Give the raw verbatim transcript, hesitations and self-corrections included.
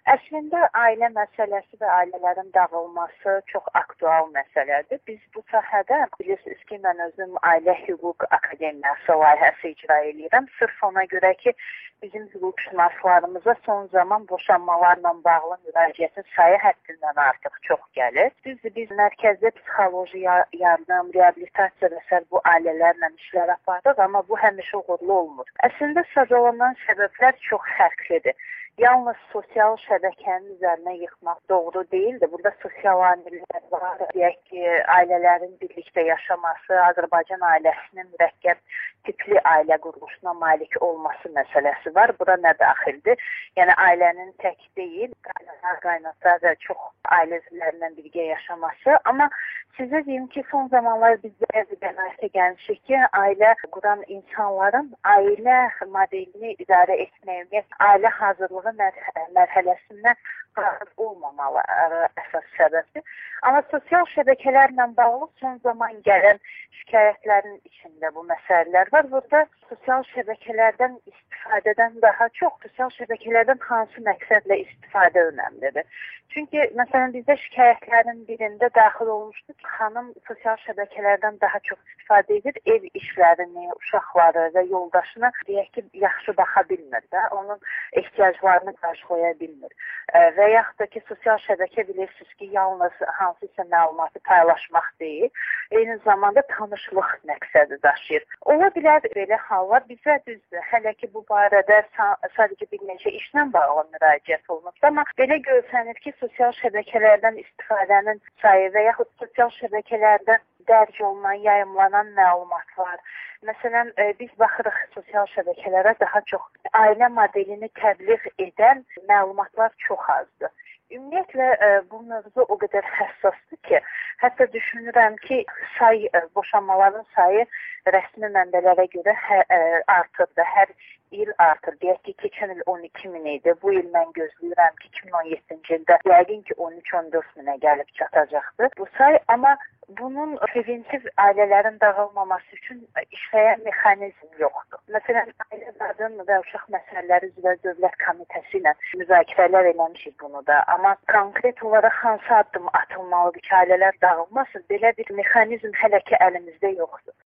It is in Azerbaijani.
Əslində ailə məsələsi və ailələrin dağılması çox aktual məsələdir. Biz bu sahədə bilirsiniz ki, mən özüm Ailə Hüquq Akademiyası layihəsi icra edirəm. Sırf ona görə ki, bizim hüquqşünaslarımıza son zaman boşanmalarla bağlı müraciətin sayı həddindən artıq çox gəlir. Düzdür, biz mərkəzdə psixoloji yardım, reabilitasiya və sair bu ailələrlə işlər aparırıq, amma bu həmişə uğurlu olmur. Əslində sazalanan səbəblər çox fərqlidir. Yalnız sosial şəbəkənin üzərinə yıxmaq doğru deyildir. Burada sosial amillər var. Deyək ki, ailələrin birlikdə yaşaması, Azərbaycan ailəsinin mürəkkəb tipli ailə quruluşuna malik olması məsələsi var. Bura nə daxildir? Yəni ailənin tək deyil, qaynana, qaynata və çox ailə üzvlərindən birgə yaşaması. Amma sizə deyim ki, son zamanlar biz bəzi qənaətə gəlmişik ki, ailə quran insanların ailə modelini idarə etməyə, ümumiyyətlə ailə hazırlığı mərhələsindən razı olmamalı əsas səbəbdir. Amma sosial şəbəkələrlə bağlı son zaman gələn şikayətlərin içində bu məsələlər var. Burada sosial şəbəkələrdən istifadədən daha çox sosial şəbəkələrdən hansı məqsədlə istifadə önəmlidir. Çünki məsələn bizdə şikayətlərin birində daxil olmuşdur ki, xanım sosial şəbəkələrdən daha çox istifadə edir, ev işlərini, uşaqları və yoldaşına deyək ki, yaxşı baxa bilmir də, onun ehtiyaclarını qarşılaya bilmir. Və yaxud da ki, sosial şəbəkə bilirsiniz ki, yalnız hansısa məlumatı paylaşmaq deyil, eyni zamanda tanışlıq məqsədi daşıyır. Ola bilər belə hallar bizə düzdür. Hələ ki, bu barədə sadəcə bir neçə işlə bağlı müraciət olunub. Amma belə görsənir ki, sosial şəbəkələrdən istifadənin sayı və yaxud sosial şəbəkələrdən dərc olunan, yayımlanan məlumatlar. Məsələn, biz baxırıq sosial şəbəkələrə daha çox ailə modelini təbliğ edən məlumatlar çox azdır. Ümumiyyətlə, bu mövzu o qədər həssasdır ki, hətta düşünürəm ki, say, boşanmaların sayı rəsmi mənbələrə görə artır da, hər il artır. Deyək ki, keçən il on iki min idi. Bu il mən gözləyirəm ki, iki min on yeddinci ildə yəqin ki, on üç on dörd minə gəlib çatacaqdır bu say. Amma bunun preventiv ailələrin dağılmaması üçün işləyən mexanizm yoxdur. Məsələn, Ailə, Qadın və Uşaq Məsələləri üzrə Dövlət Komitəsi ilə müzakirələr eləmişik bunu da. Amma konkret olaraq hansı addım atılmalıdır ki, ailələr dağılmasın, belə bir mexanizm hələ ki əlimizdə yoxdur.